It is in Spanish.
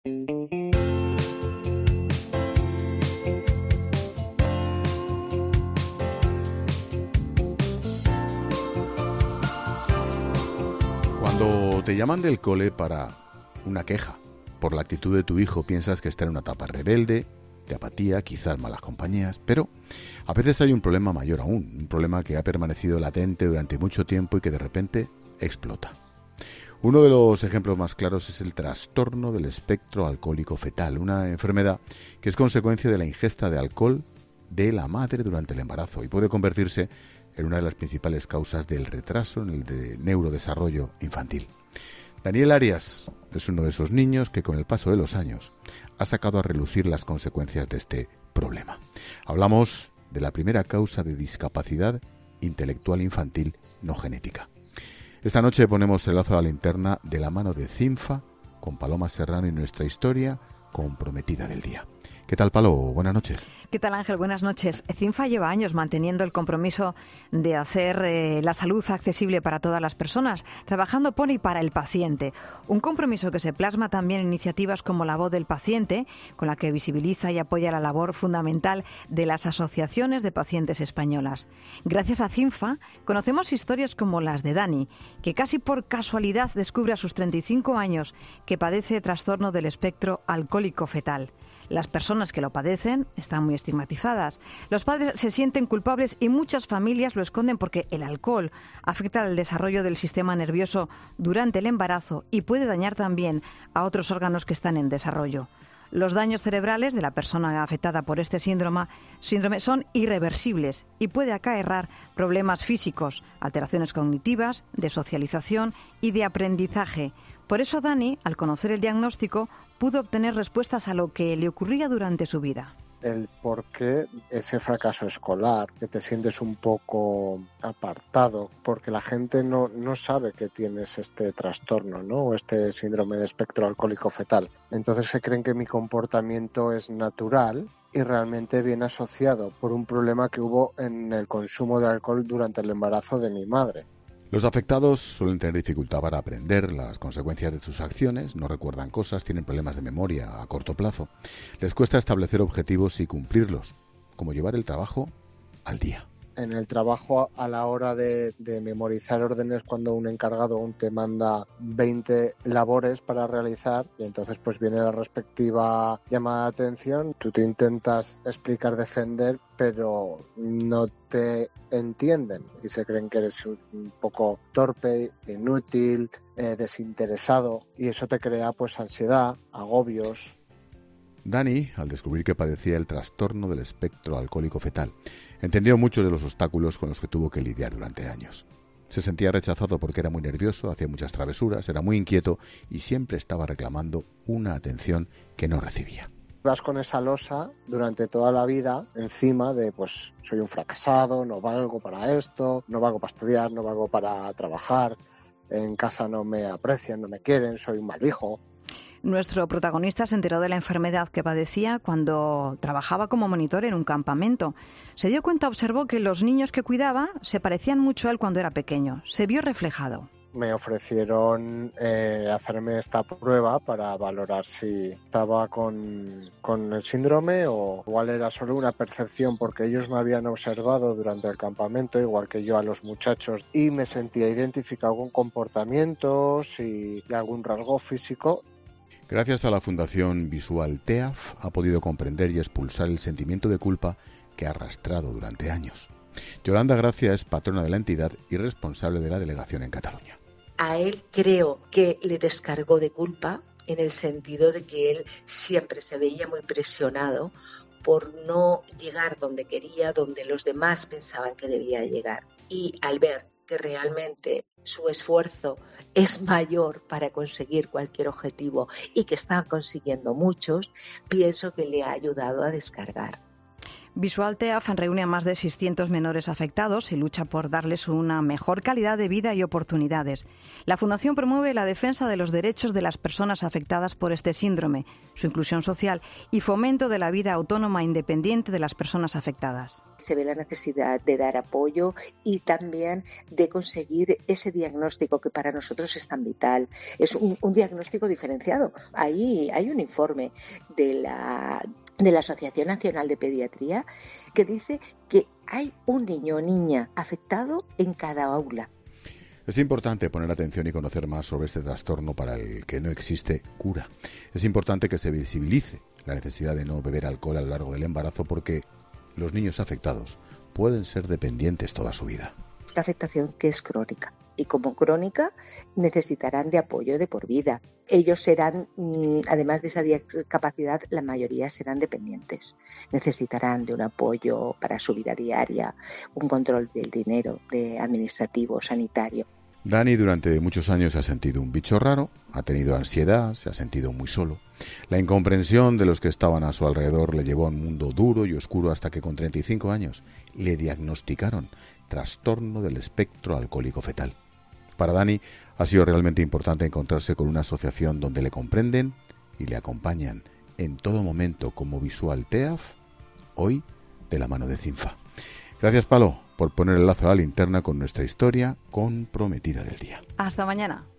Cuando te llaman del cole para una queja por la actitud de tu hijo, piensas que está en una etapa rebelde, de apatía, quizás malas compañías, pero a veces hay un problema mayor aún, un problema que ha permanecido latente durante mucho tiempo y que de repente explota. Uno de los ejemplos más claros es el trastorno del espectro alcohólico fetal, una enfermedad que es consecuencia de la ingesta de alcohol de la madre durante el embarazo y puede convertirse en una de las principales causas del retraso en el neurodesarrollo infantil. Daniel Arias es uno de esos niños que con el paso de los años ha sacado a relucir las consecuencias de este problema. Hablamos de la primera causa de discapacidad intelectual infantil no genética. Esta noche ponemos el lazo a la linterna de la mano de Cinfa con Paloma Serrano y nuestra historia comprometida del día. ¿Qué tal, Palo? Buenas noches. ¿Qué tal, Ángel? Buenas noches. Cinfa lleva años manteniendo el compromiso de hacer la salud accesible para todas las personas, trabajando por y para el paciente. Un compromiso que se plasma también en iniciativas como La Voz del Paciente, con la que visibiliza y apoya la labor fundamental de las asociaciones de pacientes españolas. Gracias a Cinfa conocemos historias como las de Dani, que casi por casualidad descubre a sus 35 años que padece trastorno del espectro alcohólico fetal. Las personas que lo padecen están muy estigmatizadas. Los padres se sienten culpables y muchas familias lo esconden porque el alcohol afecta al desarrollo del sistema nervioso durante el embarazo y puede dañar también a otros órganos que están en desarrollo. Los daños cerebrales de la persona afectada por este síndrome son irreversibles y puede acarrear problemas físicos, alteraciones cognitivas, de socialización y de aprendizaje. Por eso Dani, al conocer el diagnóstico, pudo obtener respuestas a lo que le ocurría durante su vida. El por qué ese fracaso escolar, que te sientes un poco apartado, porque la gente no sabe que tienes este trastorno, ¿no? O este síndrome de espectro alcohólico fetal. Entonces se creen que mi comportamiento es natural y realmente viene asociado por un problema que hubo en el consumo de alcohol durante el embarazo de mi madre. Los afectados suelen tener dificultad para aprender las consecuencias de sus acciones, no recuerdan cosas, tienen problemas de memoria a corto plazo. Les cuesta establecer objetivos y cumplirlos, como llevar el trabajo al día. En el trabajo, a la hora de memorizar órdenes, cuando un encargado aún te manda 20 labores para realizar, y entonces pues viene la respectiva llamada de atención, tú te intentas explicar, defender, pero no te entienden y se creen que eres un poco torpe, inútil, desinteresado, y eso te crea pues ansiedad, agobios. Dani, al descubrir que padecía el trastorno del espectro alcohólico fetal, entendió muchos de los obstáculos con los que tuvo que lidiar durante años. Se sentía rechazado porque era muy nervioso, hacía muchas travesuras, era muy inquieto y siempre estaba reclamando una atención que no recibía. Vas con esa losa durante toda la vida encima de pues soy un fracasado, no valgo para esto, no valgo para estudiar, no valgo para trabajar, en casa no me aprecian, no me quieren, soy un mal hijo. Nuestro protagonista se enteró de la enfermedad que padecía cuando trabajaba como monitor en un campamento. Se dio cuenta, observó que los niños que cuidaba se parecían mucho a él cuando era pequeño. Se vio reflejado. Me ofrecieron hacerme esta prueba para valorar si estaba con el síndrome o igual era solo una percepción, porque ellos me habían observado durante el campamento, igual que yo a los muchachos, y me sentía identificado con comportamientos y algún rasgo físico. Gracias a la Fundación Visual TEAF ha podido comprender y expulsar el sentimiento de culpa que ha arrastrado durante años. Yolanda Gracia es patrona de la entidad y responsable de la delegación en Cataluña. A él creo que le descargó de culpa en el sentido de que él siempre se veía muy presionado por no llegar donde quería, donde los demás pensaban que debía llegar. Y al ver que realmente su esfuerzo es mayor para conseguir cualquier objetivo y que están consiguiendo muchos, pienso que le ha ayudado a descargar. Visual TEAF reúne a más de 600 menores afectados y lucha por darles una mejor calidad de vida y oportunidades. La Fundación promueve la defensa de los derechos de las personas afectadas por este síndrome, su inclusión social y fomento de la vida autónoma e independiente de las personas afectadas. Se ve la necesidad de dar apoyo y también de conseguir ese diagnóstico que para nosotros es tan vital. Es un diagnóstico diferenciado. Ahí hay un informe de la Asociación Nacional de Pediatría que dice que hay un niño o niña afectado en cada aula. Es importante poner atención y conocer más sobre este trastorno para el que no existe cura. Es importante que se visibilice la necesidad de no beber alcohol a lo largo del embarazo porque los niños afectados pueden ser dependientes toda su vida. Esta afectación que es crónica y como crónica necesitarán de apoyo de por vida. Ellos serán, además de esa discapacidad, la mayoría serán dependientes. Necesitarán de un apoyo para su vida diaria, un control del dinero, de administrativo, sanitario. Dani durante muchos años se ha sentido un bicho raro, ha tenido ansiedad, se ha sentido muy solo. La incomprensión de los que estaban a su alrededor le llevó a un mundo duro y oscuro hasta que con 35 años le diagnosticaron trastorno del espectro alcohólico fetal. Para Dani ha sido realmente importante encontrarse con una asociación donde le comprenden y le acompañan en todo momento como Visual TEAF, hoy de la mano de CINFA. Gracias, Palo, por poner el lazo a la linterna con nuestra historia comprometida del día. Hasta mañana.